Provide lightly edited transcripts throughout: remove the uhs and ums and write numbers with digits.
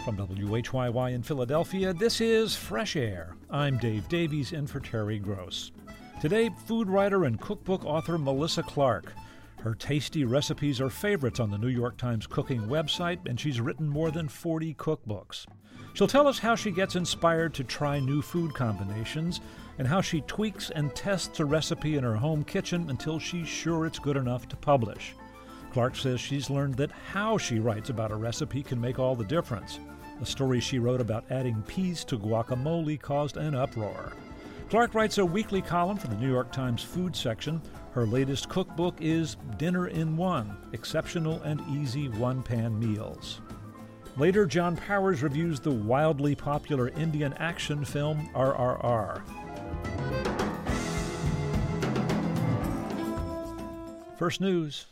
From WHYY in Philadelphia, this is Fresh Air. I'm Dave Davies in for Terry Gross. Today, food writer and cookbook author Melissa Clark. Her tasty recipes are favorites on the New York Times cooking website, and she's written more than 40 cookbooks. She'll tell us how she gets inspired to try new food combinations and how she tweaks and tests a recipe in her home kitchen until she's sure it's good enough to publish. Clark says she's learned that how she writes about a recipe can make all the difference. A story she wrote about adding peas to guacamole caused an uproar. Clark writes a weekly column for the New York Times food section. Her latest cookbook is Dinner in One, Exceptional and Easy One-Pan Meals. Later, John Powers reviews the wildly popular Indian action film RRR. First News.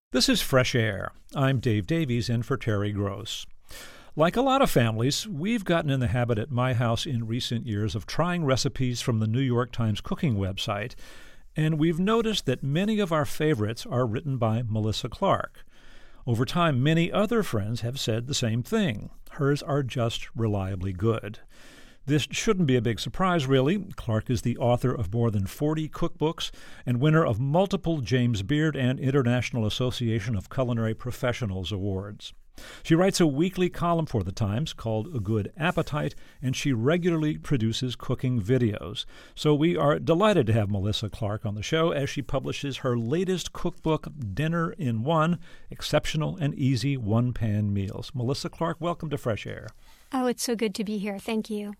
This is Fresh Air. I'm Dave Davies in for Terry Gross. Like a lot of families, we've gotten in the habit at my house in recent years of trying recipes from the New York Times cooking website, and we've noticed that many of our favorites are written by Melissa Clark. Over time, many other friends have said the same thing. Hers are just reliably good. This shouldn't be a big surprise, really. Clark is the author of more than 40 cookbooks and winner of multiple James Beard and International Association of Culinary Professionals awards. She writes a weekly column for The Times called A Good Appetite, and she regularly produces cooking videos. So we are delighted to have Melissa Clark on the show as she publishes her latest cookbook, Dinner in One, Exceptional and Easy One-Pan Meals. Melissa Clark, welcome to Fresh Air. Oh, it's so good to be here. Thank you.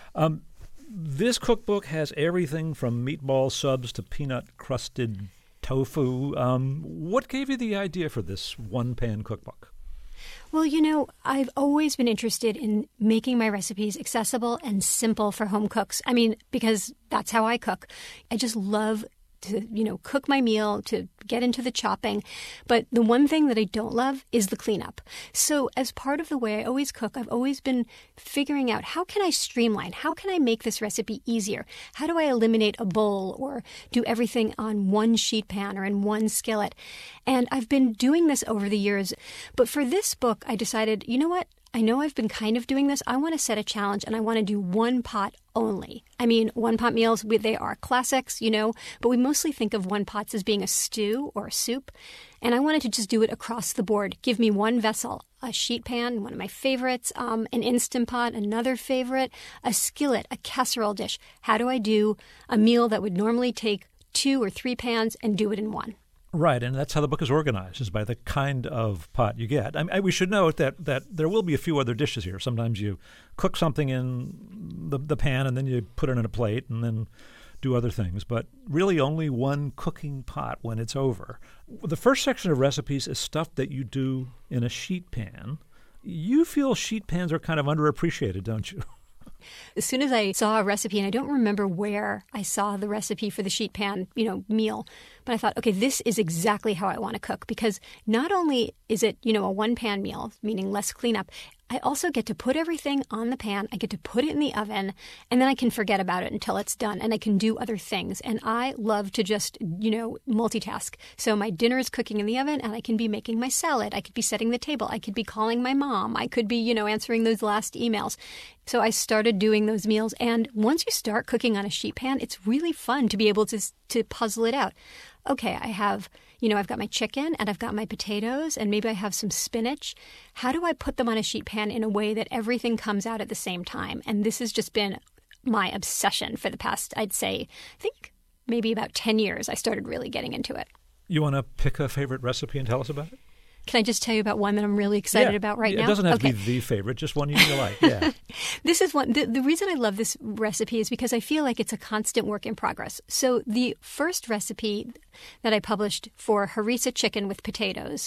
This cookbook has everything from meatball subs to peanut-crusted tofu. What gave you the idea for this one-pan cookbook? Well, I've always been interested in making my recipes accessible and simple for home cooks. I mean, because that's how I cook. I just love to, cook my meal, to get into the chopping. But the one thing that I don't love is the cleanup. So as part of the way I always cook, I've always been figuring out how can I streamline? How can I make this recipe easier? How do I eliminate a bowl or do everything on one sheet pan or in one skillet? And I've been doing this over the years. But for this book, I decided, you know what? I know I've been kind of doing this. I want to set a challenge, and I want to do one pot only. I mean, one-pot meals, they are classics, but we mostly think of one-pots as being a stew or a soup. And I wanted to just do it across the board. Give me one vessel, a sheet pan, one of my favorites, an Instant Pot, another favorite, a skillet, a casserole dish. How do I do a meal that would normally take 2 or 3 pans and do it in one? Right, and that's how the book is organized, is by the kind of pot you get. We should note that there will be a few other dishes here. Sometimes you cook something in the pan and then you put it in a plate and then do other things, but really only one cooking pot when it's over. The first section of recipes is stuff that you do in a sheet pan. You feel sheet pans are kind of underappreciated, don't you? As soon as I saw a recipe, and I don't remember where I saw the recipe for the sheet pan, meal, but I thought, okay, this is exactly how I want to cook, because not only is it, a one-pan meal, meaning less cleanup, I also get to put everything on the pan. I get to put it in the oven, and then I can forget about it until it's done, and I can do other things. And I love to just, multitask. So my dinner is cooking in the oven, and I can be making my salad. I could be setting the table. I could be calling my mom. I could be, answering those last emails. So I started doing those meals. And once you start cooking on a sheet pan, it's really fun to be able to puzzle it out. Okay, I have, I've got my chicken and I've got my potatoes and maybe I have some spinach. How do I put them on a sheet pan in a way that everything comes out at the same time? And this has just been my obsession for the past, I'd say, I think maybe about 10 years. I started really getting into it. You want to pick a favorite recipe and tell us about it? Can I just tell you about one that I'm really excited about right now? It doesn't have to be the favorite, just one you like. Yeah. This is one. The reason I love this recipe is because I feel like it's a constant work in progress. So the first recipe that I published for harissa chicken with potatoes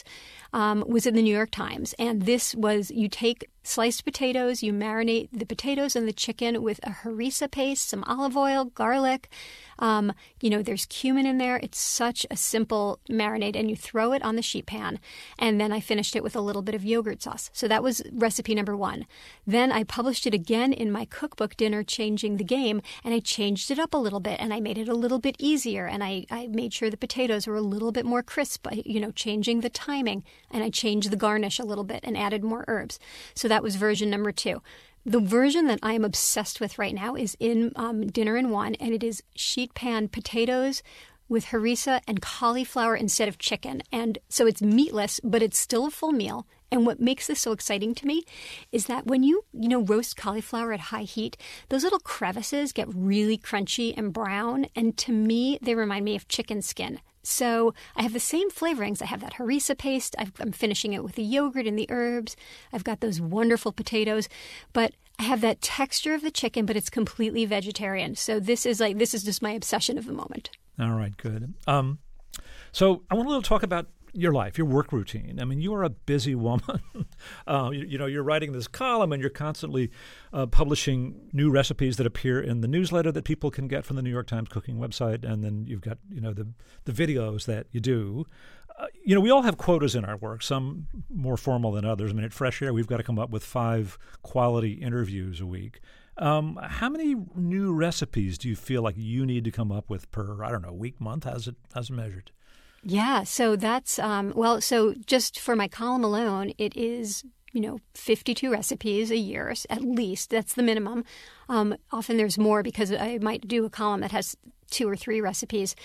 was in the New York Times. And this was, you take sliced potatoes, you marinate the potatoes and the chicken with a harissa paste, some olive oil, garlic. There's cumin in there. It's such a simple marinade, and you throw it on the sheet pan. And then I finished it with a little bit of yogurt sauce. So that was recipe number 1. Then I published it again in my cookbook, Dinner Changing the Game, and I changed it up a little bit, and I made it a little bit easier, and I made sure the potatoes were a little bit more crisp by, changing the timing, and I changed the garnish a little bit and added more herbs. So that was version number 2. The version that I am obsessed with right now is in Dinner in One, and it is sheet pan potatoes with harissa and cauliflower instead of chicken. And so it's meatless, but it's still a full meal. And what makes this so exciting to me is that when you roast cauliflower at high heat, those little crevices get really crunchy and brown. And to me, they remind me of chicken skin. So I have the same flavorings. I have that harissa paste. I'm finishing it with the yogurt and the herbs. I've got those wonderful potatoes. But I have that texture of the chicken, but it's completely vegetarian. So this is just my obsession of the moment. All right, good. So I want to talk about your life, your work routine. I mean, you are a busy woman. You're writing this column and you're constantly publishing new recipes that appear in the newsletter that people can get from the New York Times cooking website. And then you've got, the videos that you do. We all have quotas in our work, some more formal than others. I mean, at Fresh Air, we've got to come up with 5 quality interviews a week. How many new recipes do you feel like you need to come up with per, week, month? How's it measured? Yeah, so that's, so just for my column alone, it is, 52 recipes a year, at least. That's the minimum. Often there's more because I might do a column that has 2 or 3 recipes.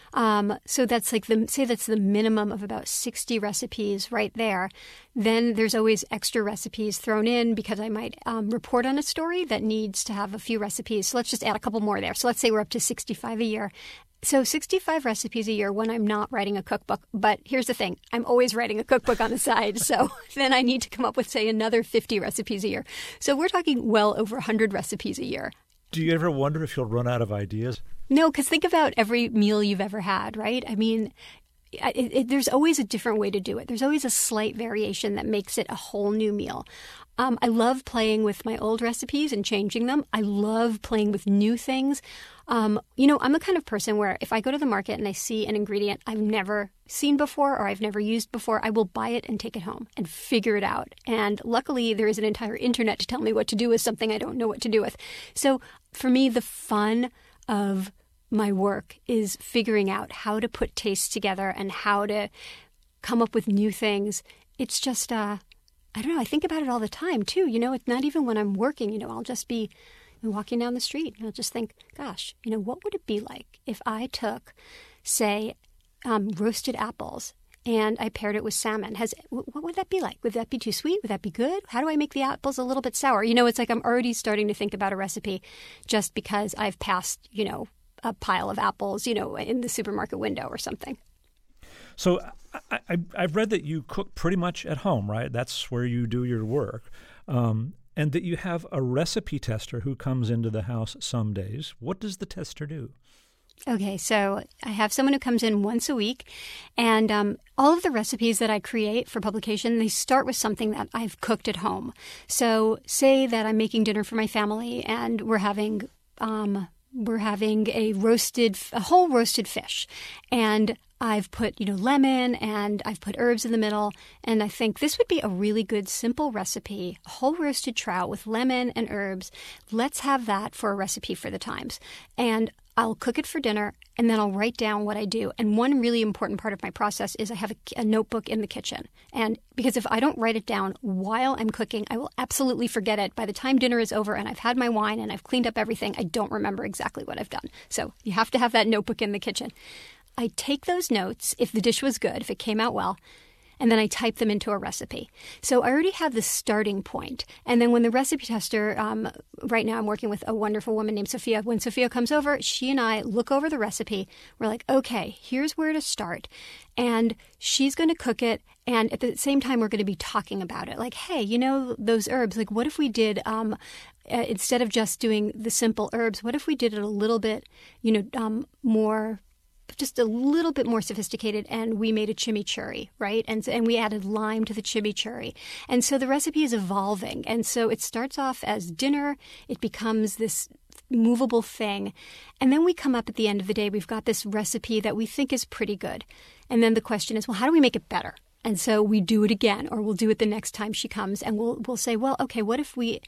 So that's that's the minimum of about 60 recipes right there. Then there's always extra recipes thrown in because I might report on a story that needs to have a few recipes. So let's just add a couple more there. So let's say we're up to 65 a year. So 65 recipes a year when I'm not writing a cookbook. But here's the thing. I'm always writing a cookbook on the side. So then I need to come up with, say, another 50 recipes a year. So we're talking well over 100 recipes a year. Do you ever wonder if you'll run out of ideas? No, because think about every meal you've ever had, right? I mean, there's always a different way to do it. There's always a slight variation that makes it a whole new meal. I love playing with my old recipes and changing them. I love playing with new things. I'm the kind of person where if I go to the market and I see an ingredient I've never seen before or I've never used before, I will buy it and take it home and figure it out. And luckily, there is an entire internet to tell me what to do with something I don't know what to do with. So for me, the fun of my work is figuring out how to put tastes together and how to come up with new things. It's just, I don't know, I think about it all the time too. It's not even when I'm working, I'll just be walking down the street and I'll just think, gosh, what would it be like if I took, say, roasted apples and I paired it with salmon? What would that be like? Would that be too sweet? Would that be good? How do I make the apples a little bit sour? It's like I'm already starting to think about a recipe just because I've passed, a pile of apples, in the supermarket window or something. So I've read that you cook pretty much at home, right? That's where you do your work. And that you have a recipe tester who comes into the house some days. What does the tester do? Okay, so I have someone who comes in once a week, and all of the recipes that I create for publication, they start with something that I've cooked at home. So say that I'm making dinner for my family, and we're having a whole roasted fish, and I've put, lemon and I've put herbs in the middle. And I think this would be a really good, simple recipe, a whole roasted trout with lemon and herbs. Let's have that for a recipe for the Times. And I'll cook it for dinner and then I'll write down what I do. And one really important part of my process is I have a notebook in the kitchen. And because if I don't write it down while I'm cooking, I will absolutely forget it. By the time dinner is over and I've had my wine and I've cleaned up everything, I don't remember exactly what I've done. So you have to have that notebook in the kitchen. I take those notes, if the dish was good, if it came out well, and then I type them into a recipe. So I already have the starting point. And then when the recipe tester, right now I'm working with a wonderful woman named Sophia. When Sophia comes over, she and I look over the recipe. We're like, okay, here's where to start. And she's going to cook it. And at the same time, we're going to be talking about it. Like, hey, those herbs, like what if we did, instead of just doing the simple herbs, what if we did it a little bit, more, just a little bit more sophisticated, and we made a chimichurri, right? And we added lime to the chimichurri. And so the recipe is evolving. And so it starts off as dinner. It becomes this movable thing. And then we come up at the end of the day, we've got this recipe that we think is pretty good. And then the question is, well, how do we make it better? And so we do it again, or we'll do it the next time she comes. And we'll say, well, okay, what if we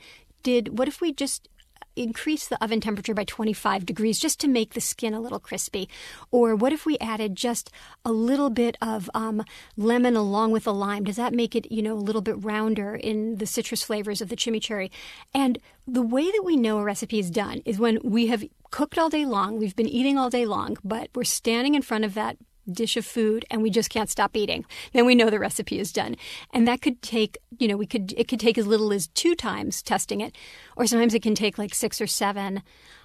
just increase the oven temperature by 25 degrees just to make the skin a little crispy? Or what if we added just a little bit of lemon along with the lime? Does that make it, a little bit rounder in the citrus flavors of the chimichurri? And the way that we know a recipe is done is when we have cooked all day long, we've been eating all day long, but we're standing in front of that dish of food and we just can't stop eating. Then we know the recipe is done. And that could take, it could take as little as 2 times testing it, or sometimes it can take like 6 or 7.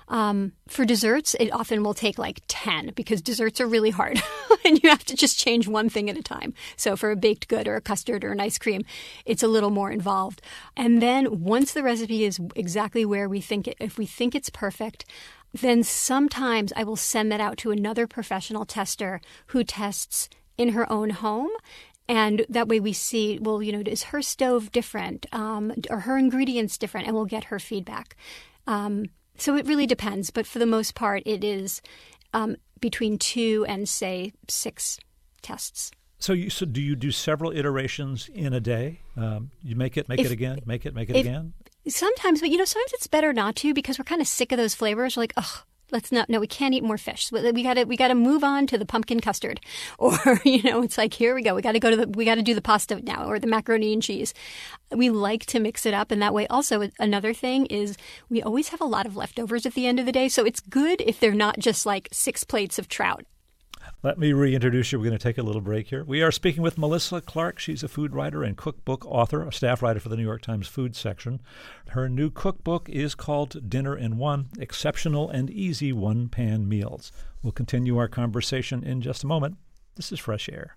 For desserts, it often will take like 10 because desserts are really hard and you have to just change one thing at a time. So for a baked good or a custard or an ice cream, it's a little more involved. And then once the recipe is exactly where we think it, if we think it's perfect, then sometimes I will send that out to another professional tester who tests in her own home. And that way we see, well, is her stove different? Are her ingredients different? And we'll get her feedback. So it really depends. But for the most part, it is between 2 and, say, 6 tests. So do you do several iterations in a day? You make it again, make it again? Sometimes, but sometimes it's better not to, because we're kind of sick of those flavors. We're like, ugh, we can't eat more fish. We gotta move on to the pumpkin custard, or it's like, here we go. We gotta do the pasta now, or the macaroni and cheese. We like to mix it up, and that way. Also, another thing is we always have a lot of leftovers at the end of the day, so it's good if they're not just like 6 plates of trout. Let me reintroduce you. We're going to take a little break here. We are speaking with Melissa Clark. She's a food writer and cookbook author, a staff writer for the New York Times food section. Her new cookbook is called Dinner in One: Exceptional and Easy One-Pan Meals. We'll continue our conversation in just a moment. This is Fresh Air.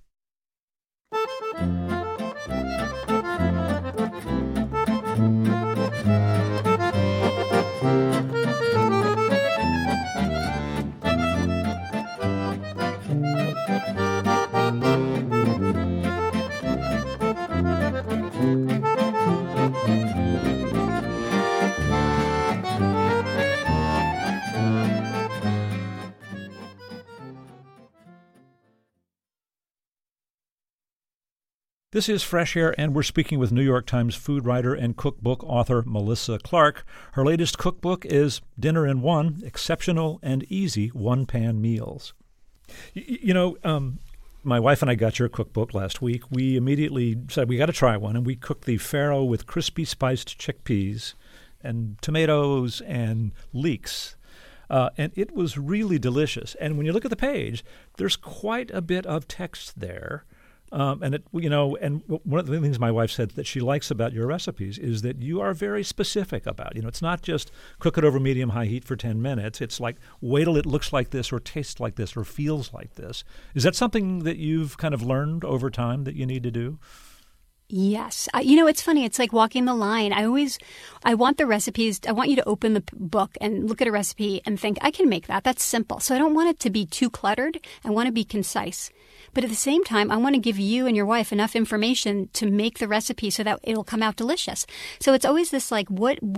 This is Fresh Air, and we're speaking with New York Times food writer and cookbook author Melissa Clark. Her latest cookbook is Dinner in One: Exceptional and Easy One-Pan Meals. My wife and I got your cookbook last week. We immediately said we got to try one, and we cooked the farro with crispy spiced chickpeas and tomatoes and leeks. And it was really delicious. And when you look at the page, there's quite a bit of text there. And one of the things my wife said that she likes about your recipes is that you are very specific about, it's not just cook it over medium-high heat for 10 minutes. It's like, wait till it looks like this or tastes like this or feels like this. Is that something that you've kind of learned over time that you need to do? Yes. It's funny. It's like walking the line. I want the recipes. I want you to open the book and look at a recipe and think, I can make that. That's simple. So I don't want it to be too cluttered. I want to be concise. But at the same time, I want to give you and your wife enough information to make the recipe so that it'll come out delicious. So it's always this like,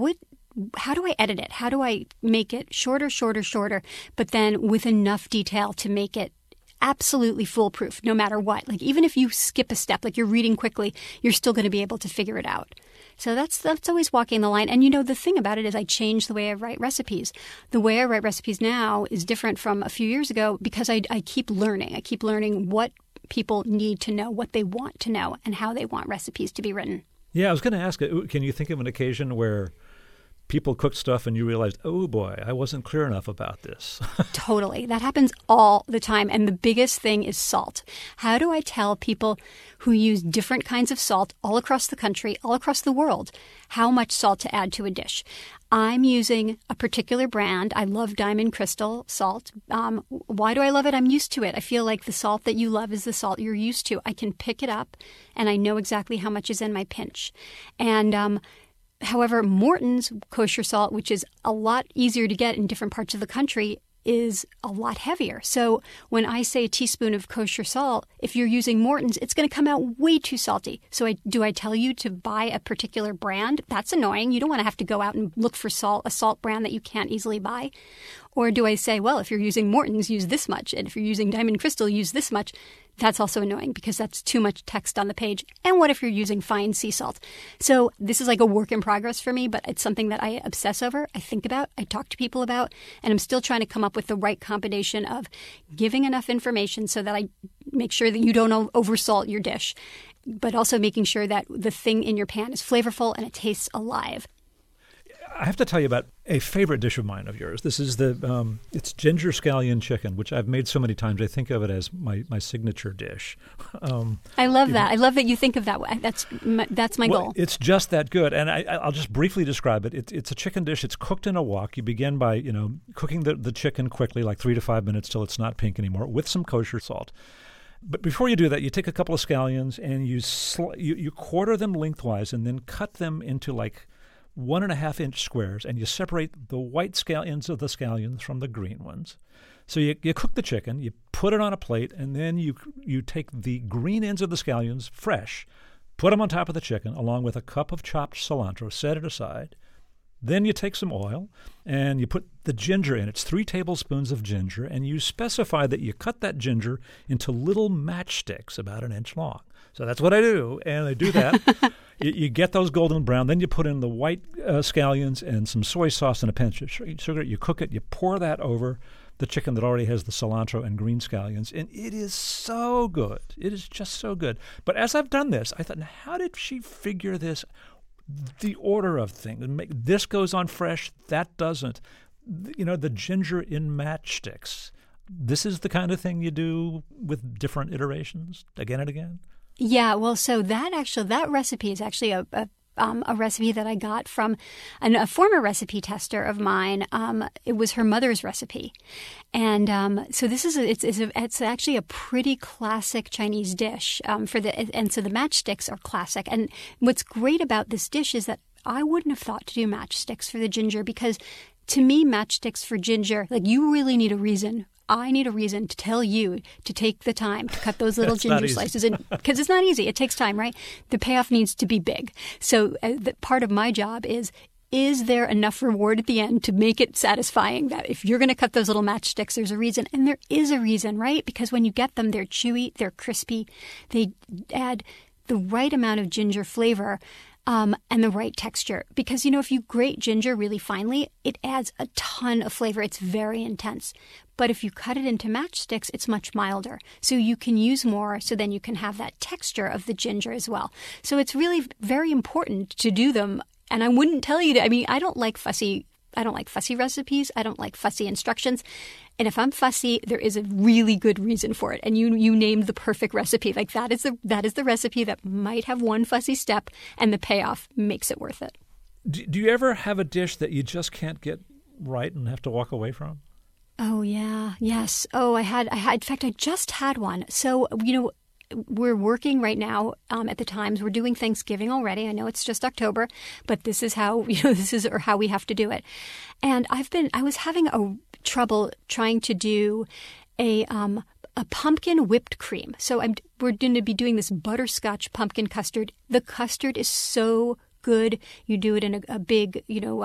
how do I edit it? How do I make it shorter, but then with enough detail to make it absolutely foolproof no matter what? Like, even if you skip a step, like you're reading quickly, you're still going to be able to figure it out. So that's always walking the line. And the thing about it is I changed the way I write recipes. The way I write recipes now is different from a few years ago because I keep learning. I keep learning what people need to know, what they want to know, and how they want recipes to be written. Yeah, I was going to ask, can you think of an occasion where people cooked stuff and you realized, oh boy, I wasn't clear enough about this? Totally. That happens all the time. And the biggest thing is salt. How do I tell people who use different kinds of salt all across the country, all across the world, how much salt to add to a dish? I'm using a particular brand. I love Diamond Crystal salt. Why do I love it? I'm used to it. I feel like the salt that you love is the salt you're used to. I can pick it up and I know exactly how much is in my pinch. And however, Morton's kosher salt, which is a lot easier to get in different parts of the country, is a lot heavier. So when I say a teaspoon of kosher salt, if you're using Morton's, it's going to come out way too salty. So do I tell you to buy a particular brand? That's annoying. You don't want to have to go out and look for a salt brand that you can't easily buy. Or do I say, well, if you're using Morton's, use this much. And if you're using Diamond Crystal, use this much. That's also annoying because that's too much text on the page. And what if you're using fine sea salt? So this is like a work in progress for me, but it's something that I obsess over, I think about, I talk to people about, and I'm still trying to come up with the right combination of giving enough information so that I make sure that you don't oversalt your dish, but also making sure that the thing in your pan is flavorful and it tastes alive. I have to tell you about a favorite dish of mine of yours. This is it's ginger scallion chicken, which I've made so many times. I think of it as my signature dish. I love that. I love that you think of that way. That's my goal. It's just that good. And I'll just briefly describe it. It's a chicken dish. It's cooked in a wok. You begin by cooking the chicken quickly, like 3 to 5 minutes till it's not pink anymore, with some kosher salt. But before you do that, you take a couple of scallions and you quarter them lengthwise and then cut them into like 1.5-inch squares, and you separate the white scallions of the scallions from the green ones. So you cook the chicken, you put it on a plate, and then you take the green ends of the scallions, fresh, put them on top of the chicken along with a cup of chopped cilantro, set it aside. Then you take some oil and you put the ginger in. It's 3 tablespoons of ginger, and you specify that you cut that ginger into little matchsticks about an inch long. So that's what I do, and I do that. You get those golden brown. Then you put in the white scallions and some soy sauce and a pinch of sugar. You cook it. You pour that over the chicken that already has the cilantro and green scallions, and it is so good. It is just so good. But as I've done this, I thought, how did she figure this? The order of things. This goes on fresh, that doesn't. The ginger in matchsticks. This is the kind of thing you do with different iterations again and again? Yeah, well, so that recipe is actually a recipe that I got from a former recipe tester of mine. It was her mother's recipe, and so this is it's actually a pretty classic Chinese dish. And so the matchsticks are classic. And what's great about this dish is that I wouldn't have thought to do matchsticks for the ginger, because to me, matchsticks for ginger, like, you really need a reason. I need a reason to tell you to take the time to cut those little ginger slices in, because it's not easy. It takes time, right? The payoff needs to be big. So part of my job is there enough reward at the end to make it satisfying that if you're going to cut those little matchsticks, there's a reason. And there is a reason, right? Because when you get them, they're chewy, they're crispy. They add the right amount of ginger flavor. And the right texture. Because, if you grate ginger really finely, it adds a ton of flavor. It's very intense. But if you cut it into matchsticks, it's much milder. So you can use more, so then you can have that texture of the ginger as well. So it's really very important to do them. And I wouldn't tell you to, I don't like fussy recipes. I don't like fussy instructions. And if I'm fussy, there is a really good reason for it. And you named the perfect recipe. Like, that is the recipe that might have one fussy step, and the payoff makes it worth it. Do you ever have a dish that you just can't get right and have to walk away from? Oh, yeah. Yes. Oh, I had, in fact, I just had one. So, we're working right now at the Times. We're doing Thanksgiving already. I know it's just October, but this is how how we have to do it. And I was having a trouble trying to do a pumpkin whipped cream. So we're going to be doing this butterscotch pumpkin custard. The custard is so good. You do it in a big,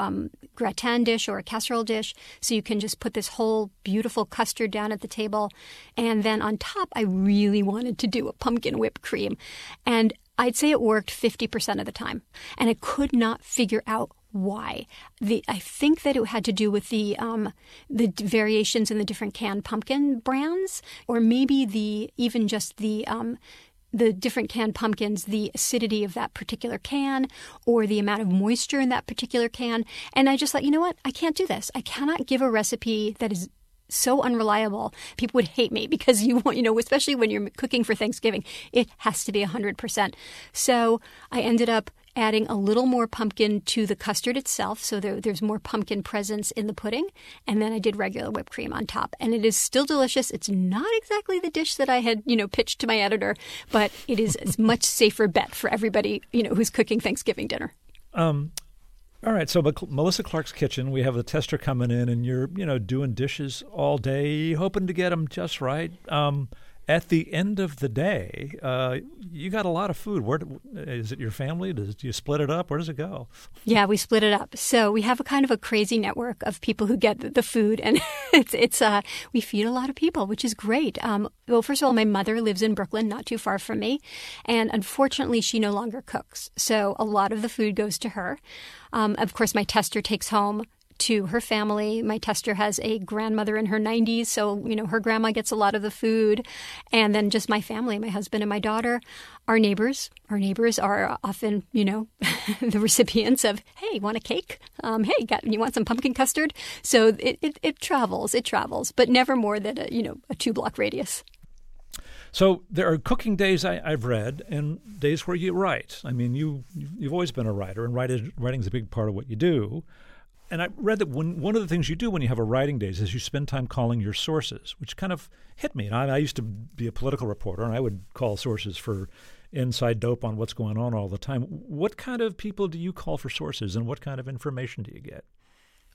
gratin dish or a casserole dish. So you can just put this whole beautiful custard down at the table. And then on top, I really wanted to do a pumpkin whipped cream. And I'd say it worked 50% of the time. And I could not figure out why. I think that it had to do with the variations in the different canned pumpkin brands, or maybe the different canned pumpkins, the acidity of that particular can, or the amount of moisture in that particular can. And I just thought, you know what? I can't do this. I cannot give a recipe that is so unreliable. People would hate me, because especially when you're cooking for Thanksgiving, it has to be 100%. So I ended up adding a little more pumpkin to the custard itself, so there's more pumpkin presence in the pudding. And then I did regular whipped cream on top. And it is still delicious. It's not exactly the dish that I had, pitched to my editor, but it is a much safer bet for everybody, who's cooking Thanksgiving dinner. All right, so Melissa Clark's Kitchen, we have a tester coming in, and you're, doing dishes all day, hoping to get them just right. At the end of the day, you got a lot of food. Where is it? Your family? Do you split it up? Where does it go? Yeah, we split it up. So we have a kind of a crazy network of people who get the food, and we feed a lot of people, which is great. Well, first of all, my mother lives in Brooklyn, not too far from me, and unfortunately, she no longer cooks. So a lot of the food goes to her. Of course, my tester takes home to her family. My tester has a grandmother in her 90s, so, her grandma gets a lot of the food. And then just my family, my husband and my daughter, our neighbors. Our neighbors are often, the recipients of, hey, want a cake? Hey, you want some pumpkin custard? So it travels, but never more than a 2-block radius. So there are cooking days I've read, and days where you write. I mean, you've always been a writer, and writing is a big part of what you do. And I read that one of the things you do when you have a writing days is you spend time calling your sources, which kind of hit me. And I used to be a political reporter, and I would call sources for inside dope on what's going on all the time. What kind of people do you call for sources, and what kind of information do you get?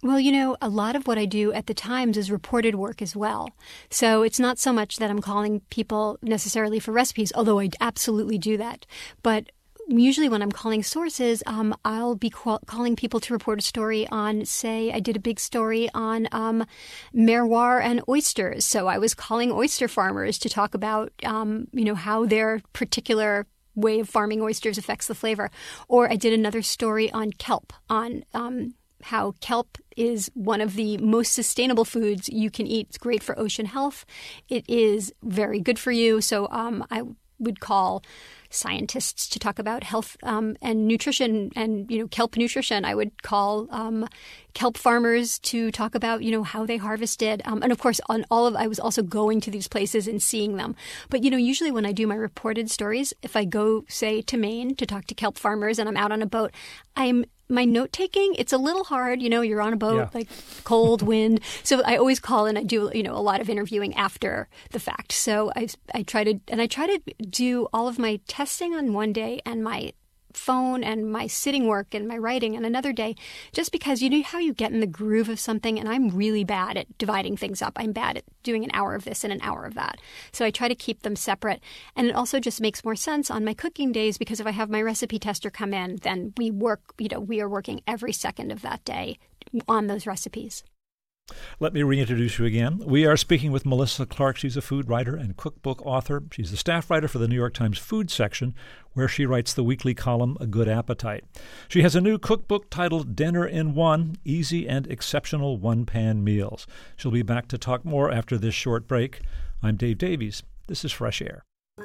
Well, a lot of what I do at the Times is reported work as well. So it's not so much that I'm calling people necessarily for recipes, although I absolutely do that. But usually when I'm calling sources, I'll be calling people to report a story on, say, I did a big story on merroir and oysters. So I was calling oyster farmers to talk about, how their particular way of farming oysters affects the flavor. Or I did another story on kelp, on how kelp is one of the most sustainable foods you can eat. It's great for ocean health. It is very good for you. So I would call scientists to talk about health and nutrition and, kelp nutrition. I would call kelp farmers to talk about, how they harvested. And of course, I was also going to these places and seeing them. But, usually when I do my reported stories, if I go, say, to Maine to talk to kelp farmers and I'm out on a boat, my note-taking, it's a little hard. You're on a boat, like cold wind. So I always call and I do, a lot of interviewing after the fact. So I try to do all of my testing on one day and my phone and my sitting work and my writing on another day, just because you know how you get in the groove of something, and I'm really bad at dividing things up. I'm bad at doing an hour of this and an hour of that. So I try to keep them separate. And it also just makes more sense on my cooking days, because if I have my recipe tester come in, then we are working every second of that day on those recipes. Let me reintroduce you again. We are speaking with Melissa Clark. She's a food writer and cookbook author. She's the staff writer for the New York Times food section, where she writes the weekly column, A Good Appetite. She has a new cookbook titled Dinner in One, Easy and Exceptional One-Pan Meals. She'll be back to talk more after this short break. I'm Dave Davies. This is Fresh Air.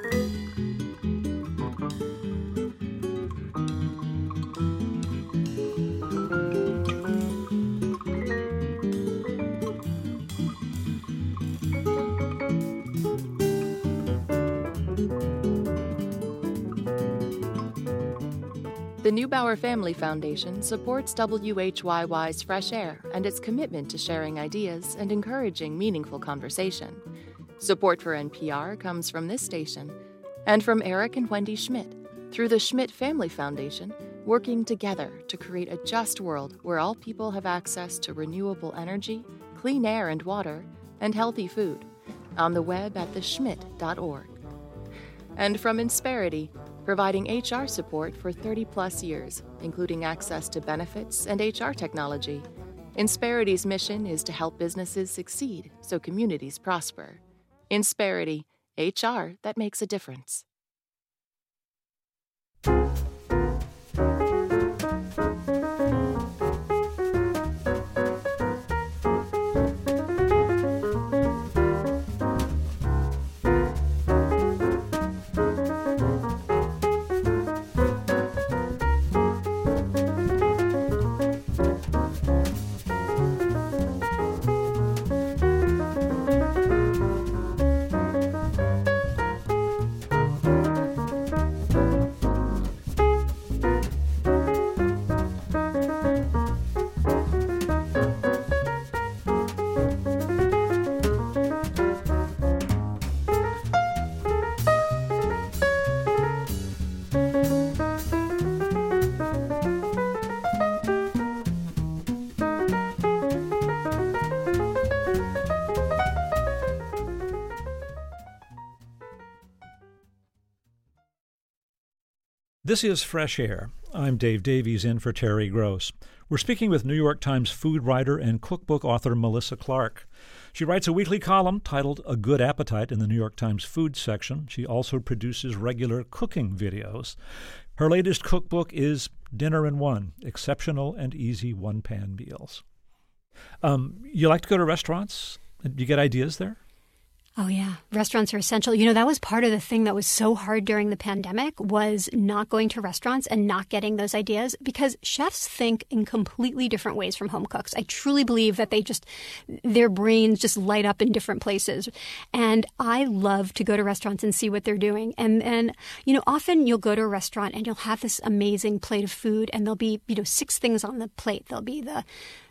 The Neubauer Family Foundation supports WHYY's Fresh Air and its commitment to sharing ideas and encouraging meaningful conversation. Support for NPR comes from this station and from Eric and Wendy Schmidt through the Schmidt Family Foundation, working together to create a just world where all people have access to renewable energy, clean air and water, and healthy food. On the web at theschmidt.org. And from Insperity, providing HR support for 30-plus years, including access to benefits and HR technology. Insperity's mission is to help businesses succeed so communities prosper. Insperity, HR that makes a difference. This is Fresh Air. I'm Dave Davies, in for Terry Gross. We're speaking with New York Times food writer and cookbook author Melissa Clark. She writes a weekly column titled A Good Appetite in the New York Times food section. She also produces regular cooking videos. Her latest cookbook is Dinner in One, Exceptional and Easy One-Pan Meals. You like to go to restaurants? Do you get ideas there? Oh, yeah. Restaurants are essential. That was part of the thing that was so hard during the pandemic, was not going to restaurants and not getting those ideas, because chefs think in completely different ways from home cooks. I truly believe that their brains just light up in different places. And I love to go to restaurants and see what they're doing. And often you'll go to a restaurant and you'll have this amazing plate of food, and there'll be, 6 things on the plate. There'll be the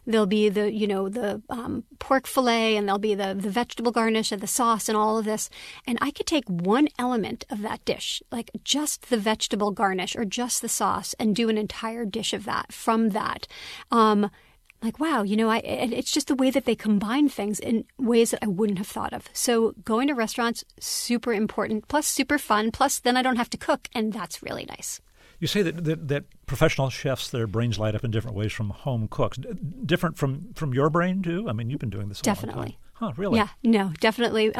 pork fillet, and there'll be the vegetable garnish and the sauce and all of this. And I could take one element of that dish, like just the vegetable garnish or just the sauce, and do an entire dish of that from that. like, wow, and it's just the way that they combine things in ways that I wouldn't have thought of. So going to restaurants, super important, plus super fun, plus then I don't have to cook, and that's really nice. You say that professional chefs, their brains light up in different ways from home cooks. Different from your brain, too? I mean, you've been doing this a long time. Definitely. Huh, really? Yeah, no, definitely.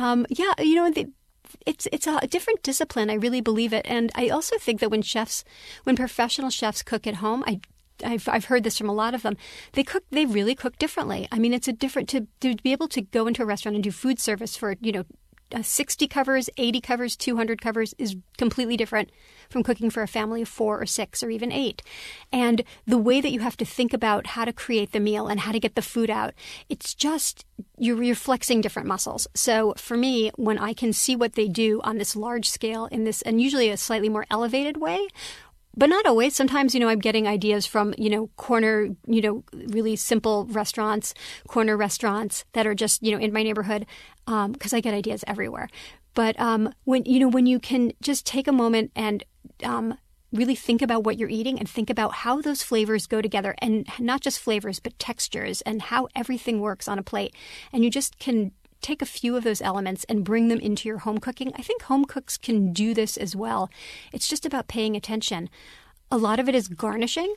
It's a different discipline. I really believe it. And I also think that when professional chefs cook at home, I've heard this from a lot of them. They really cook differently. I mean, it's a different to be able to go into a restaurant and do food service for 60 covers, 80 covers, 200 covers is completely different from cooking for a family of 4 or 6 or even 8. And the way that you have to think about how to create the meal and how to get the food out, it's just you're flexing different muscles. So for me, when I can see what they do on this large scale in this, and usually a slightly more elevated way, but not always. Sometimes, I'm getting ideas from, corner, really simple restaurants, corner restaurants that are just, in my neighborhood, because I get ideas everywhere. But when you can just take a moment and really think about what you're eating and think about how those flavors go together, and not just flavors, but textures and how everything works on a plate. And you just can take a few of those elements and bring them into your home cooking. I think home cooks can do this as well. It's just about paying attention. A lot of it is garnishing.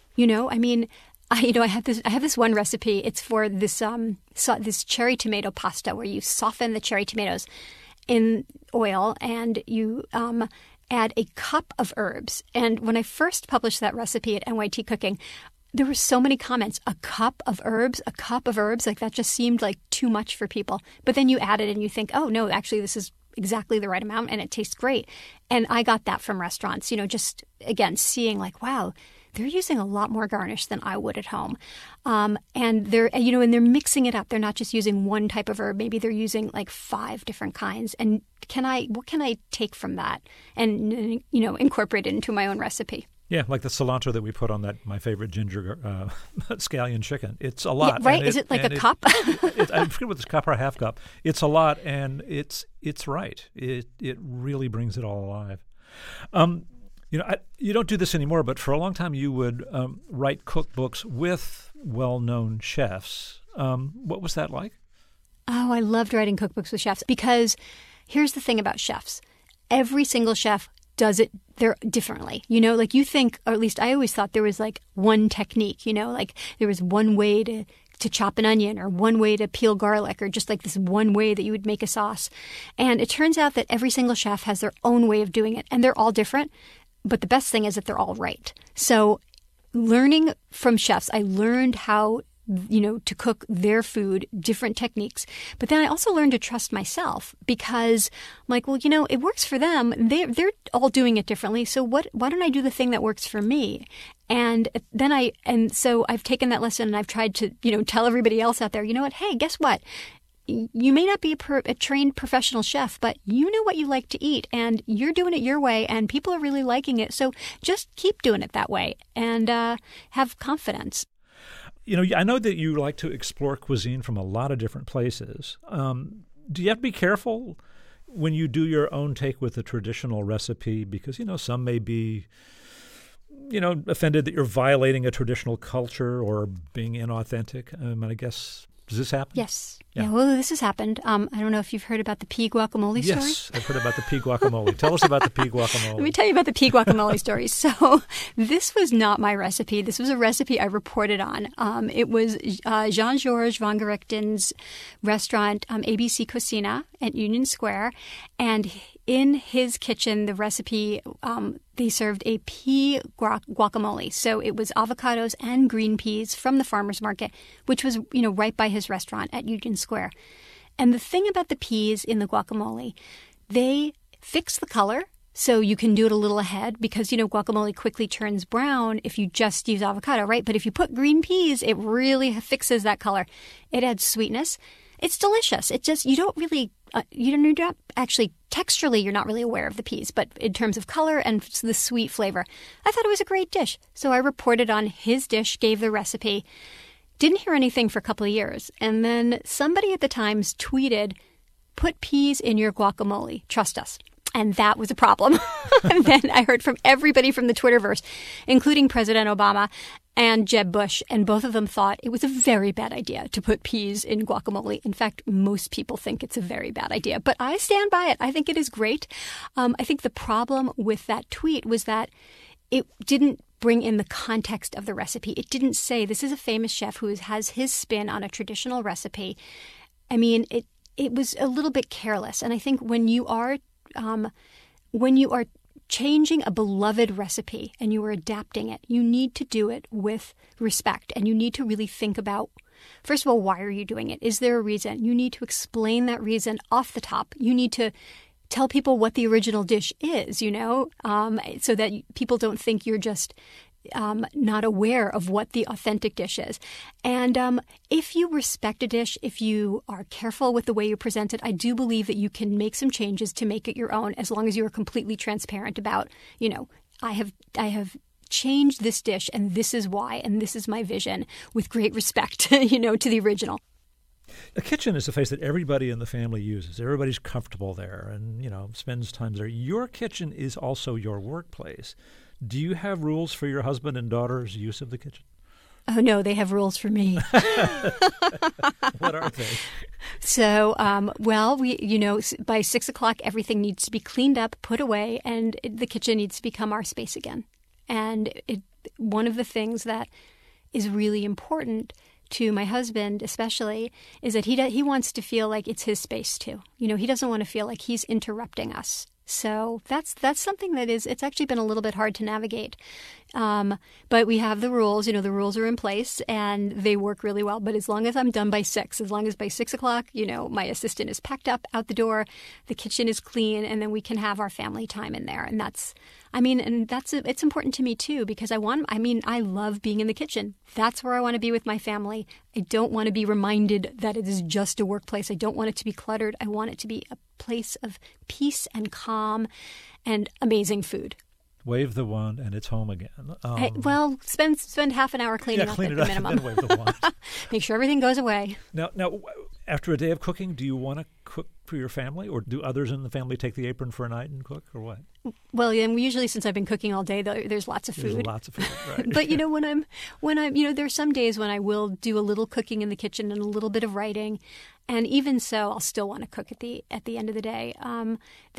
I have this one recipe. It's for this cherry tomato pasta where you soften the cherry tomatoes in oil and you add a cup of herbs. And when I first published that recipe at NYT Cooking, there were so many comments. A cup of herbs, like that just seemed like too much for people. But then you add it and you think, oh no, actually this is exactly the right amount and it tastes great. And I got that from restaurants, just again, seeing like, wow, they're using a lot more garnish than I would at home. And they're mixing it up. They're not just using one type of herb. Maybe they're using like 5 different kinds. And what can I take from that and, incorporate it into my own recipe? Yeah, like the cilantro that we put on my favorite ginger scallion chicken. It's a lot. Yeah, right? Is it like a cup? I forget whether it's a cup or a half cup. It's a lot, and it's right. It really brings it all alive. You don't do this anymore, but for a long time you would write cookbooks with well-known chefs. What was that like? Oh, I loved writing cookbooks with chefs because here's the thing about chefs. Every single chef does it differently. Like you think, or at least I always thought there was like one technique, like there was one way to chop an onion or one way to peel garlic or just like this one way that you would make a sauce. And it turns out that every single chef has their own way of doing it and they're all different. But the best thing is that they're all right. So learning from chefs, I learned how to cook their food, different techniques. But then I also learned to trust myself because I'm like, well, it works for them. They're all doing it differently. So why don't I do the thing that works for me? And then so I've taken that lesson and I've tried to, tell everybody else out there, hey, guess what? You may not be a trained professional chef, but you know what you like to eat and you're doing it your way and people are really liking it. So just keep doing it that way and have confidence. I know that you like to explore cuisine from a lot of different places. Do you have to be careful when you do your own take with a traditional recipe? Because, some may be, offended that you're violating a traditional culture or being inauthentic. I guess, does this happen? Yes. Yeah, well, this has happened. I don't know if you've heard about the pea guacamole story. Yes, I've heard about the pea guacamole. Tell us about the pee guacamole. Let me tell you about the pea guacamole story. So this was not my recipe. This was a recipe I reported on. It was Jean-Georges Vongerichten's restaurant, ABC Cucina at Union Square. And in his kitchen, the recipe, they served a pea guacamole. So it was avocados and green peas from the farmer's market, which was, right by his restaurant at Union Square. And the thing about the peas in the guacamole, they fix the color. So you can do it a little ahead because, guacamole quickly turns brown if you just use avocado, right? But if you put green peas, it really fixes that color. It adds sweetness. It's delicious. It just, you don't actually, texturally, you're not really aware of the peas, but in terms of color and the sweet flavor, I thought it was a great dish. So I reported on his dish, gave the recipe, didn't hear anything for a couple of years. And then somebody at the Times tweeted, put peas in your guacamole. Trust us. And that was a problem. And then I heard from everybody from the Twitterverse, including President Obama. and Jeb Bush, and both of them thought it was a very bad idea to put peas in guacamole. In fact, most people think it's a very bad idea, but I stand by it. I think it is great. I think the problem with that tweet was that it didn't bring in the context of the recipe. It didn't say this is a famous chef who has his spin on a traditional recipe. I mean, it was a little bit careless. And I think when you are changing a beloved recipe and you are adapting it, you need to do it with respect. And you need to really think about, first of all, why are you doing it? Is there a reason? You need to explain that reason off the top. You need to tell people what the original dish is, so that people don't think you're just not aware of what the authentic dish is. And if you respect a dish, if you are careful with the way you present it, I do believe that you can make some changes to make it your own, as long as you are completely transparent about, I have changed this dish and this is why, and this is my vision, with great respect, to the original. A kitchen is a place that everybody in the family uses. Everybody's comfortable there and, spends time there. Your kitchen is also your workplace. Do you have rules for your husband and daughter's use of the kitchen? Oh, no, they have rules for me. What are they? So, by 6 o'clock, everything needs to be cleaned up, put away, and the kitchen needs to become our space again. And one of the things that is really important to my husband especially is that he wants to feel like it's his space too. He doesn't want to feel like he's interrupting us. So that's something that it's actually been a little bit hard to navigate. But we have the rules, the rules are in place and they work really well. But as long as I'm done by 6, as long as by 6 o'clock, my assistant is packed up out the door, the kitchen is clean, and then we can have our family time in there. And it's important to me too, because I love being in the kitchen. That's where I want to be with my family. I don't want to be reminded that it is just a workplace. I don't want it to be cluttered. I want it to be a place of peace and calm and amazing food. Wave the wand and it's home again. Spend half an hour cleaning up at the minimum. Then wave the wand. Make sure everything goes away. Now, after a day of cooking, do you want to cook for your family, or do others in the family take the apron for a night and cook, or what? Well, and usually, since I've been cooking all day, there's lots of food. There's lots of food, right? But when I'm there's some days when I will do a little cooking in the kitchen and a little bit of writing, and even so, I'll still want to cook at the end of the day. And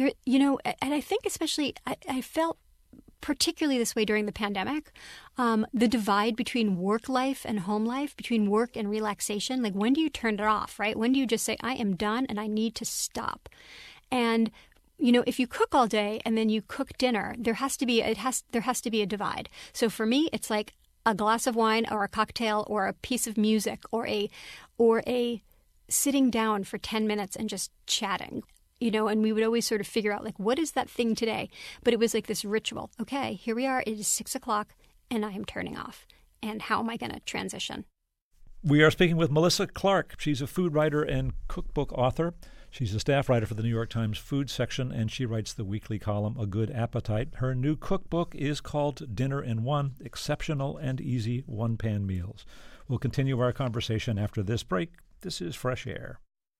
I think especially I felt particularly this way during the pandemic, the divide between work life and home life, between work and relaxation, like when do you turn it off, right? When do you just say, I am done and I need to stop? And, if you cook all day and then you cook dinner, there has to be a divide. So for me, it's like a glass of wine or a cocktail or a piece of music or a sitting down for 10 minutes and just chatting. And we would always sort of figure out, like, what is that thing today? But it was like this ritual. Okay, here we are. It is 6 o'clock, and I am turning off. And how am I going to transition? We are speaking with Melissa Clark. She's a food writer and cookbook author. She's a staff writer for the New York Times food section, and she writes the weekly column, A Good Appetite. Her new cookbook is called Dinner in One, Exceptional and Easy One-Pan Meals. We'll continue our conversation after this break. This is Fresh Air.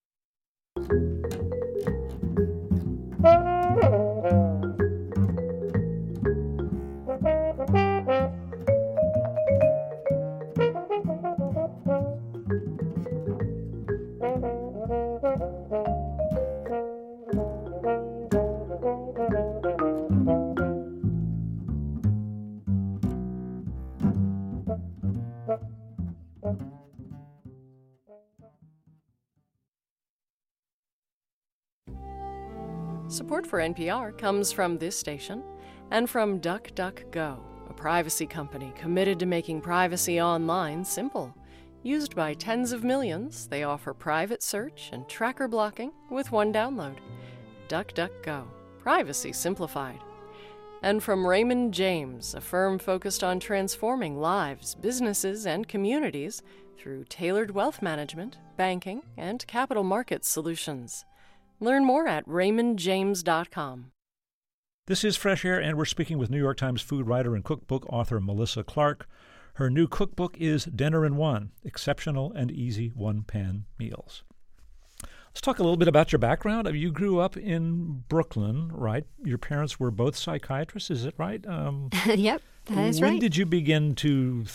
Support for NPR comes from this station and from DuckDuckGo, a privacy company committed to making privacy online simple. Used by tens of millions, they offer private search and tracker blocking with one download. DuckDuckGo, privacy simplified. And from Raymond James, a firm focused on transforming lives, businesses, and communities through tailored wealth management, banking, and capital markets solutions. Learn more at raymondjames.com. This is Fresh Air, and we're speaking with New York Times food writer and cookbook author Melissa Clark. Her new cookbook is Dinner in One, Exceptional and Easy One-Pan Meals. Let's talk a little bit about your background. You grew up in Brooklyn, right? Your parents were both psychiatrists, is it right? Yep, that is right. When did you begin to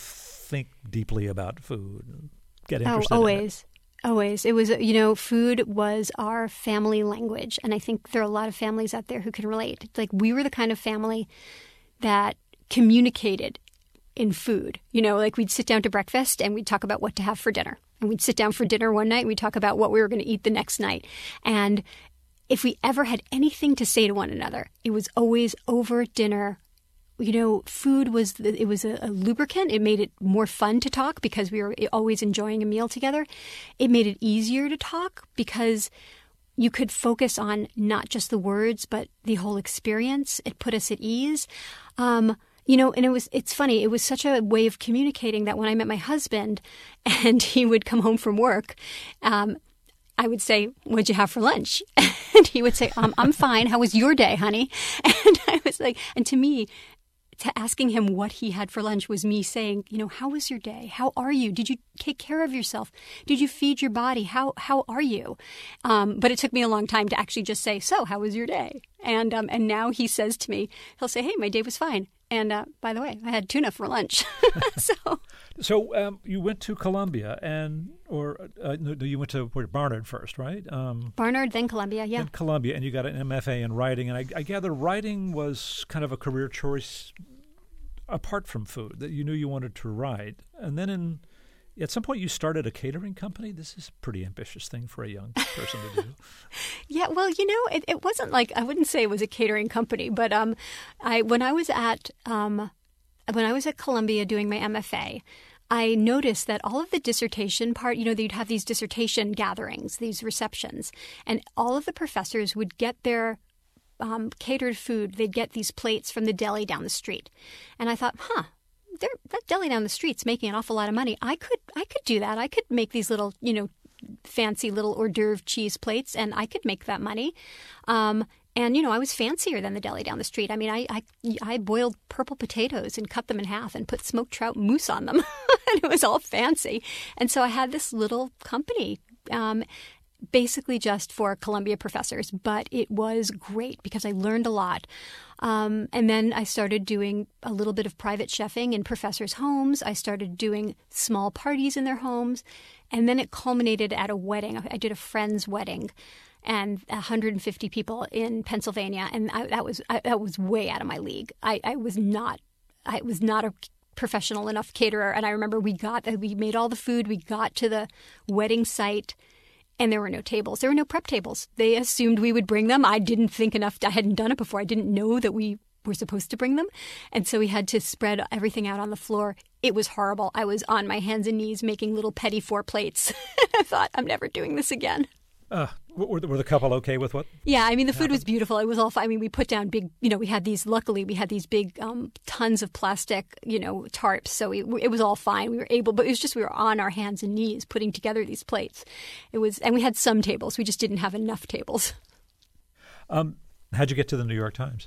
think deeply about food and get interested always. in it? Always. It was, food was our family language. And I think there are a lot of families out there who can relate. It's like we were the kind of family that communicated in food. Like we'd sit down to breakfast and we'd talk about what to have for dinner. And we'd sit down for dinner one night and we'd talk about what we were going to eat the next night. And if we ever had anything to say to one another, it was always over dinner. Food was a lubricant. It made it more fun to talk because we were always enjoying a meal together. It made it easier to talk because you could focus on not just the words, but the whole experience. It put us at ease. And it's funny. It was such a way of communicating that when I met my husband and he would come home from work, I would say, "What'd you have for lunch?" And he would say, "I'm fine. How was your day, honey?" And I was like, and to me, to asking him what he had for lunch was me saying, "How was your day? How are you? Did you take care of yourself? Did you feed your body? How are you?" But it took me a long time to actually just say, "So, how was your day?" And now he says to me, he'll say, "Hey, my day was fine. And by the way, I had tuna for lunch." So you went to Columbia, you went to Barnard first, right? Barnard, then Columbia, yeah. Then Columbia, and you got an MFA in writing, and I gather writing was kind of a career choice apart from food, that you knew you wanted to write. And then at some point you started a catering company. This is a pretty ambitious thing for a young person to do. Yeah, well, it wasn't like, I wouldn't say it was a catering company, but when I was at Columbia doing my MFA, I noticed that all of the dissertation part, they'd have these dissertation gatherings, these receptions, and all of the professors would get their catered food. They'd get these plates from the deli down the street. And I thought, that deli down the street's making an awful lot of money. I could do that. I could make these little, fancy little hors d'oeuvre cheese plates, and I could make that money. And, I was fancier than the deli down the street. I mean, I boiled purple potatoes and cut them in half and put smoked trout mousse on them. And it was all fancy. And so I had this little company, basically just for Columbia professors. But it was great because I learned a lot. And then I started doing a little bit of private chefing in professors' homes. I started doing small parties in their homes. And then it culminated at a wedding. I did a friend's wedding. And 150 people in Pennsylvania, and that was way out of my league. I was not a professional enough caterer. And I remember we made all the food. We got to the wedding site, and there were no tables. There were no prep tables. They assumed we would bring them. I didn't think enough. I hadn't done it before. I didn't know that we were supposed to bring them, and so we had to spread everything out on the floor. It was horrible. I was on my hands and knees making little petty 4 plates. I thought, I'm never doing this again. Were the couple okay with what? Yeah, I mean, the food was beautiful. It was all fine. I mean, we put down big, luckily we had these big tons of plastic, tarps. So it was all fine. We were able, but it was just, we were on our hands and knees putting together these plates. And we had some tables. We just didn't have enough tables. How'd you get to the New York Times?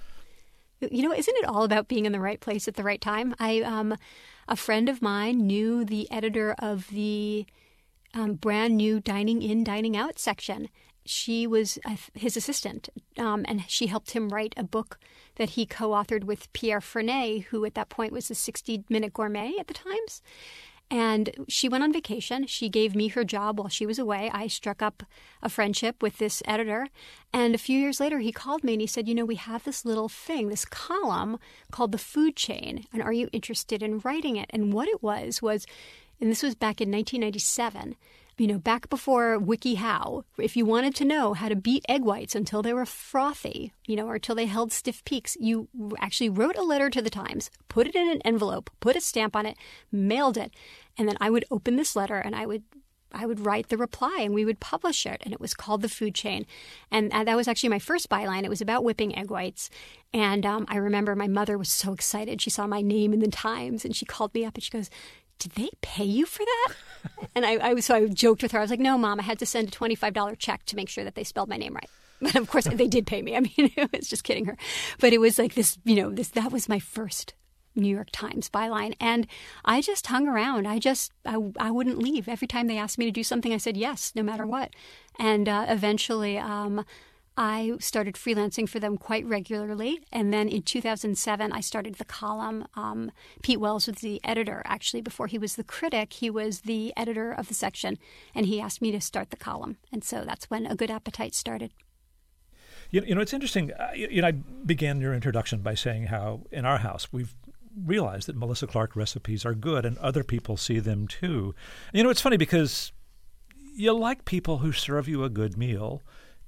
Isn't it all about being in the right place at the right time? A friend of mine knew the editor of the brand new Dining In, Dining Out section. She was his assistant, and she helped him write a book that he co-authored with Pierre Fernet, who at that point was the 60-Minute Gourmet at the Times. And she went on vacation. She gave me her job while she was away. I struck up a friendship with this editor. And a few years later, he called me and he said, we have this little thing, this column called The Food Chain. And are you interested in writing it? And what it was, and this was back in 1997, back before WikiHow, if you wanted to know how to beat egg whites until they were frothy, or until they held stiff peaks, you actually wrote a letter to the Times, put it in an envelope, put a stamp on it, mailed it, and then I would open this letter and I would write the reply and we would publish it. And it was called The Food Chain. And that was actually my first byline. It was about whipping egg whites. And I remember my mother was so excited. She saw my name in the Times and she called me up and she goes, "Did they pay you for that?" And I joked with her. I was like, "No, Mom, I had to send a $25 check to make sure that they spelled my name right." But of course, they did pay me. I mean, I was just kidding her. But it was like this, that was my first New York Times byline. And I just hung around. I wouldn't leave. Every time they asked me to do something, I said yes, no matter what. And eventually I started freelancing for them quite regularly. And then in 2007, I started the column. Pete Wells was the editor, actually. Before he was the critic, he was the editor of the section. And he asked me to start the column. And so that's when A Good Appetite started. You know, it's interesting. I began your introduction by saying how in our house we've realized that Melissa Clark recipes are good and other people see them too. You know, it's funny because you like people who serve you a good meal.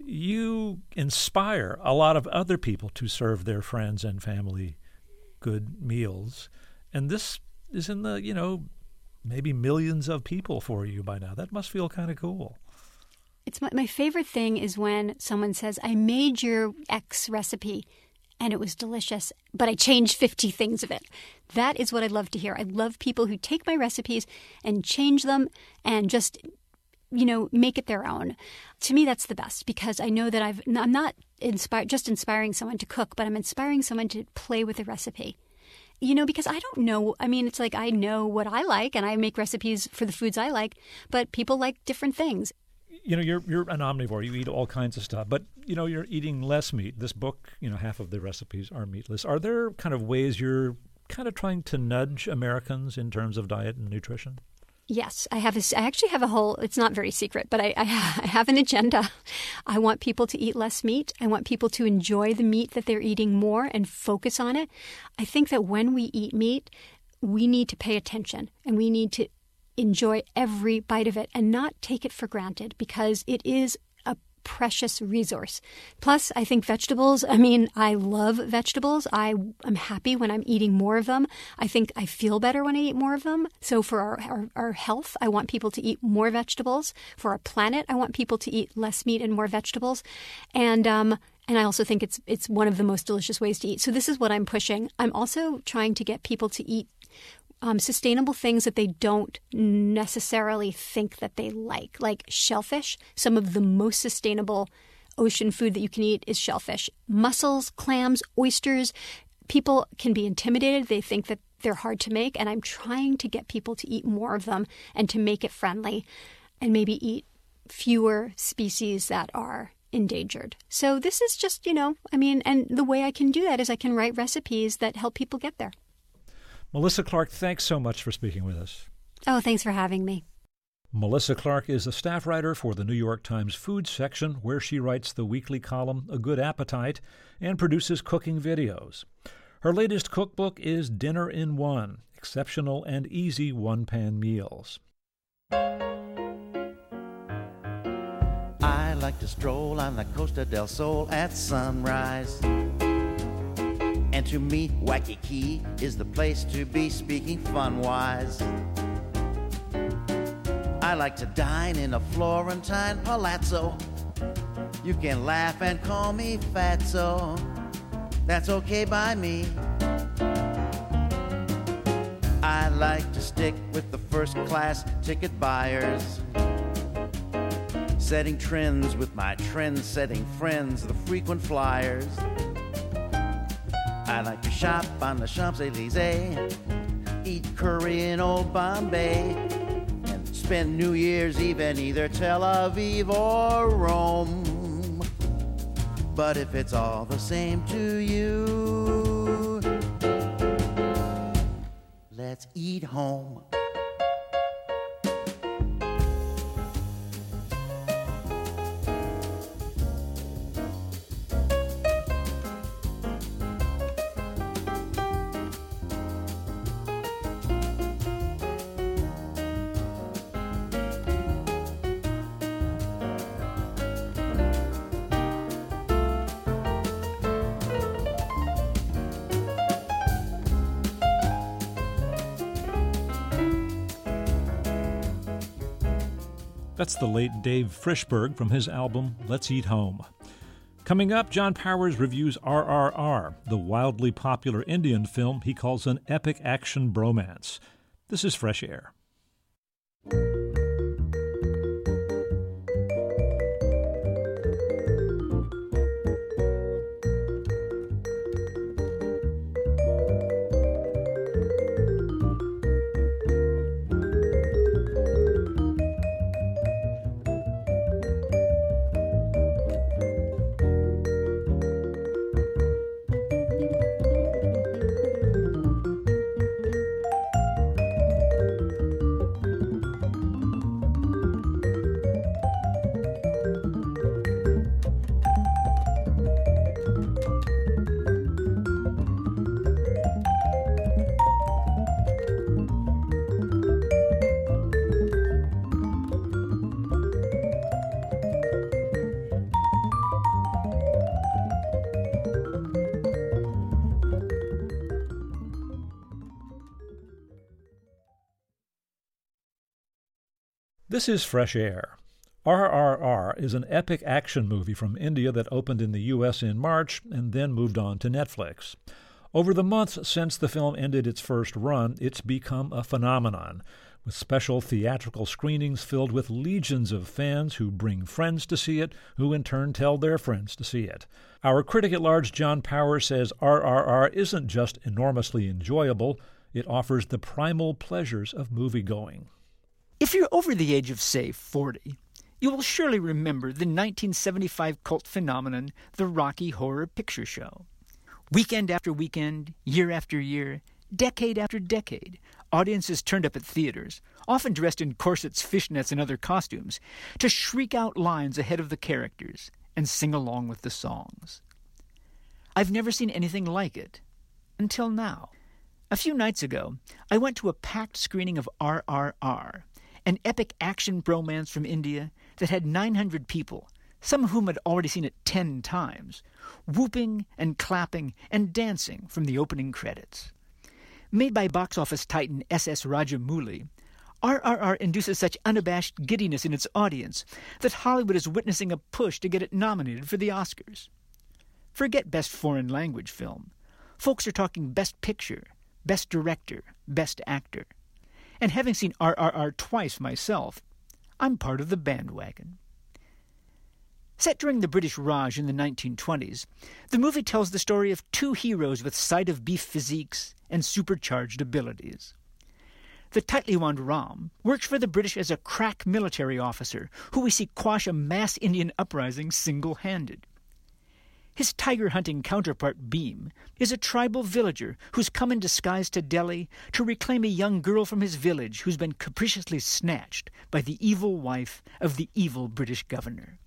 You inspire a lot of other people to serve their friends and family good meals. And this is in the, maybe millions of people for you by now. That must feel kind of cool. It's my favorite thing is when someone says, I made your X recipe and it was delicious, but I changed 50 things of it. That is what I love to hear. I love people who take my recipes and change them and just make it their own. To me, that's the best because I know that I'm not just inspiring someone to cook, but I'm inspiring someone to play with a recipe. Because I don't know. I mean, it's like I know what I like and I make recipes for the foods I like, but people like different things. You're an omnivore. You eat all kinds of stuff, but, you're eating less meat. This book, half of the recipes are meatless. Are there kind of ways you're kind of trying to nudge Americans in terms of diet and nutrition? Yes, I actually have a whole, it's not very secret, but I have an agenda. I want people to eat less meat. I want people to enjoy the meat that they're eating more and focus on it. I think that when we eat meat, we need to pay attention and we need to enjoy every bite of it and not take it for granted because it is a precious resource. Plus, I think vegetables, I love vegetables. I'm happy when I'm eating more of them. I think I feel better when I eat more of them. So for our health, I want people to eat more vegetables. For our planet, I want people to eat less meat and more vegetables. And I also think it's one of the most delicious ways to eat. So this is what I'm pushing. I'm also trying to get people to eat sustainable things that they don't necessarily think that they like shellfish. Some of the most sustainable ocean food that you can eat is shellfish. Mussels, clams, oysters. People can be intimidated. They think that they're hard to make, and I'm trying to get people to eat more of them and to make it friendly and maybe eat fewer species that are endangered. So this is just, and the way I can do that is I can write recipes that help people get there. Melissa Clark, thanks so much for speaking with us. Oh, thanks for having me. Melissa Clark is a staff writer for the New York Times Food section, where she writes the weekly column A Good Appetite and produces cooking videos. Her latest cookbook is Dinner in One, Exceptional and Easy One-Pan Meals. I like to stroll on the Costa del Sol at sunrise. And to me, Waikiki is the place to be, speaking fun-wise. I like to dine in a Florentine palazzo. You can laugh and call me fatso. That's okay by me. I like to stick with the first-class ticket buyers, setting trends with my trend-setting friends, the frequent flyers. I like to shop on the Champs-Elysees, eat curry in Old Bombay, and spend New Year's Eve in either Tel Aviv or Rome. But if it's all the same to you, let's eat home. That's the late Dave Frishberg from his album Let's Eat Home. Coming up, John Powers reviews RRR, the wildly popular Indian film he calls an epic action bromance. This is Fresh Air. This is Fresh Air. RRR is an epic action movie from India that opened in the U.S. in March and then moved on to Netflix. Over the months since the film ended its first run, it's become a phenomenon, with special theatrical screenings filled with legions of fans who bring friends to see it, who in turn tell their friends to see it. Our critic at large, John Powers, says RRR isn't just enormously enjoyable, it offers the primal pleasures of moviegoing. If you're over the age of, say, 40, you will surely remember the 1975 cult phenomenon, the Rocky Horror Picture Show. Weekend after weekend, year after year, decade after decade, audiences turned up at theaters, often dressed in corsets, fishnets, and other costumes, to shriek out lines ahead of the characters and sing along with the songs. I've never seen anything like it, until now. A few nights ago, I went to a packed screening of RRR, an epic action bromance from India that had 900 people, some of whom had already seen it 10 times, whooping and clapping and dancing from the opening credits. Made by box office titan S.S. Rajamouli, RRR induces such unabashed giddiness in its audience that Hollywood is witnessing a push to get it nominated for the Oscars. Forget Best Foreign Language Film. Folks are talking Best Picture, Best Director, Best Actor. And having seen RRR twice myself, I'm part of the bandwagon. Set during the British Raj in the 1920s, the movie tells the story of two heroes with side-of-beef physiques and supercharged abilities. The tightly wound Ram works for the British as a crack military officer who we see quash a mass Indian uprising single-handed. His tiger-hunting counterpart, Bheem, is a tribal villager who's come in disguise to Delhi to reclaim a young girl from his village who's been capriciously snatched by the evil wife of the evil British governor.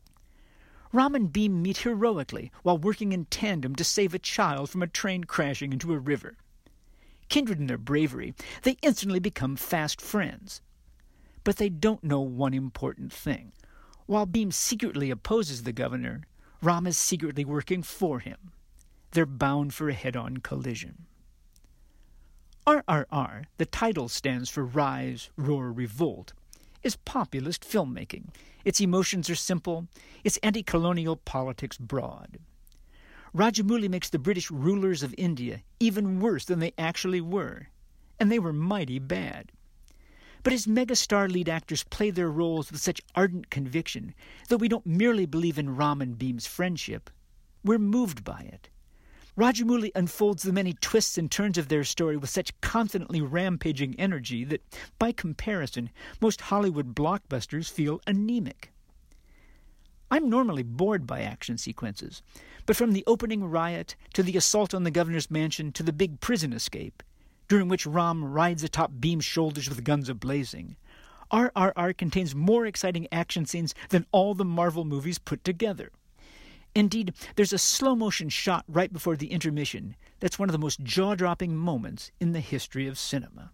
Ram and Bheem meet heroically while working in tandem to save a child from a train crashing into a river. Kindred in their bravery, they instantly become fast friends. But they don't know one important thing. While Bheem secretly opposes the governor, Ram is secretly working for him. They're bound for a head-on collision. RRR, the title stands for Rise, Roar, Revolt, is populist filmmaking. Its emotions are simple, its anti-colonial politics broad. Rajamouli makes the British rulers of India even worse than they actually were, and they were mighty bad. But his megastar lead actors play their roles with such ardent conviction that we don't merely believe in Ram and Bheem's friendship, we're moved by it. Rajamouli unfolds the many twists and turns of their story with such confidently rampaging energy that, by comparison, most Hollywood blockbusters feel anemic. I'm normally bored by action sequences, but from the opening riot to the assault on the governor's mansion to the big prison escape, during which Ram rides atop Bheem's shoulders with guns a-blazing, RRR contains more exciting action scenes than all the Marvel movies put together. Indeed, there's a slow-motion shot right before the intermission that's one of the most jaw-dropping moments in the history of cinema.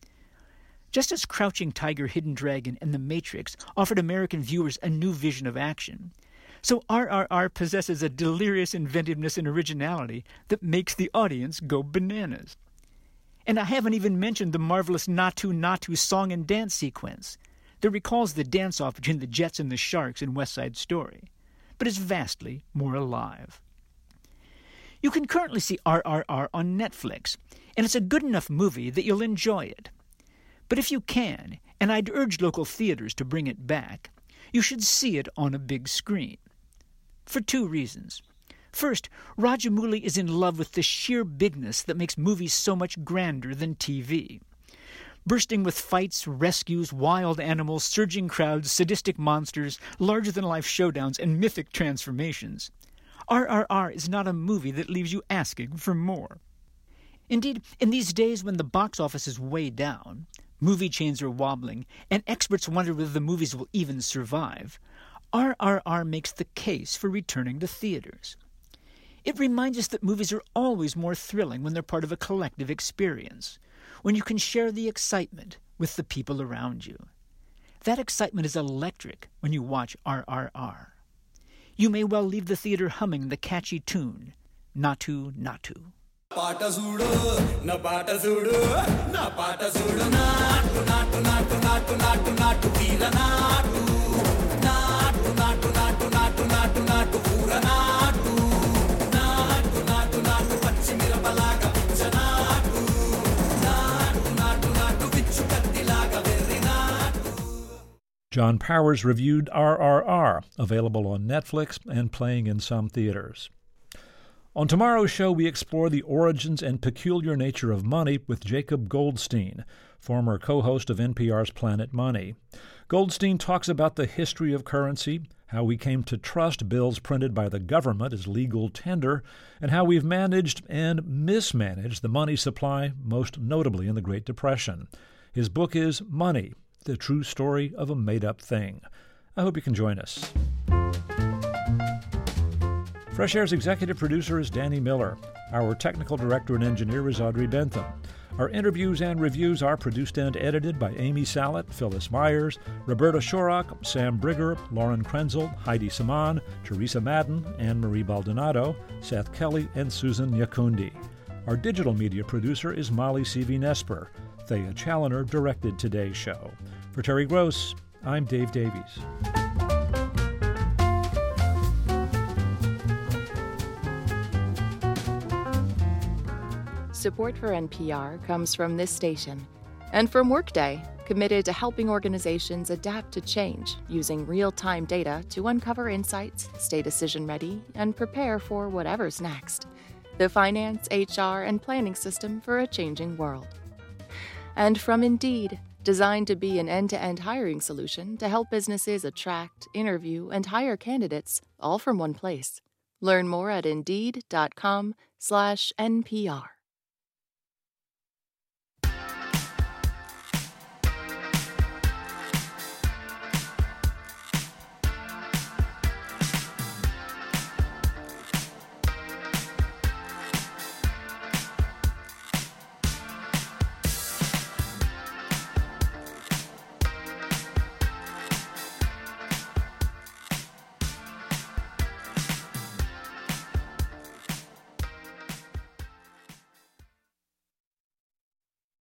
Just as Crouching Tiger, Hidden Dragon, and The Matrix offered American viewers a new vision of action, so RRR possesses a delirious inventiveness and originality that makes the audience go bananas. And I haven't even mentioned the marvelous Natu Natu song and dance sequence that recalls the dance-off between the Jets and the Sharks in West Side Story, but is vastly more alive. You can currently see RRR on Netflix, and it's a good enough movie that you'll enjoy it. But if you can, and I'd urge local theaters to bring it back, you should see it on a big screen. For two reasons. First, Rajamouli is in love with the sheer bigness that makes movies so much grander than TV. Bursting with fights, rescues, wild animals, surging crowds, sadistic monsters, larger-than-life showdowns, and mythic transformations, RRR is not a movie that leaves you asking for more. Indeed, in these days when the box office is way down, movie chains are wobbling, and experts wonder whether the movies will even survive, RRR makes the case for returning to theaters. It reminds us that movies are always more thrilling when they're part of a collective experience, when you can share the excitement with the people around you. That excitement is electric when you watch RRR. You may well leave the theater humming the catchy tune, Natu Natu. పాట చూడు నా పాట చూడు నా పాట చూడు నాటు నాటు నాటు నాటు నాటు నాటు వీర నాటు నాటు నాటు నాటు నాటు నాటు నాటు పూర నాటు నాటు నాటు నాటు పచ్చి మిరపలాగా పిచ్చ నాటు నాటు నాటు నాటు పిచ్చు కత్తిలాగా వెర్రి నాటు. John Powers reviewed RRR, available on Netflix and playing in some theaters. On tomorrow's show, we explore the origins and peculiar nature of money with Jacob Goldstein, former co-host of NPR's Planet Money. Goldstein talks about the history of currency, how we came to trust bills printed by the government as legal tender, and how we've managed and mismanaged the money supply, most notably in the Great Depression. His book is Money, the True Story of a Made-Up Thing. I hope you can join us. Fresh Air's executive producer is Danny Miller. Our technical director and engineer is Audrey Bentham. Our interviews and reviews are produced and edited by Amy Sallet, Phyllis Myers, Roberta Shorrock, Sam Brigger, Lauren Krenzel, Heidi Saman, Teresa Madden, Anne-Marie Baldonado, Seth Kelly, and Susan Nyakundi. Our digital media producer is Molly Seavy-Nesper. Thea Challoner directed today's show. For Terry Gross, I'm Dave Davies. Support for NPR comes from this station and from Workday, committed to helping organizations adapt to change using real-time data to uncover insights, stay decision-ready, and prepare for whatever's next. The finance, HR, and planning system for a changing world. And from Indeed, designed to be an end-to-end hiring solution to help businesses attract, interview, and hire candidates all from one place. Learn more at Indeed.com/NPR.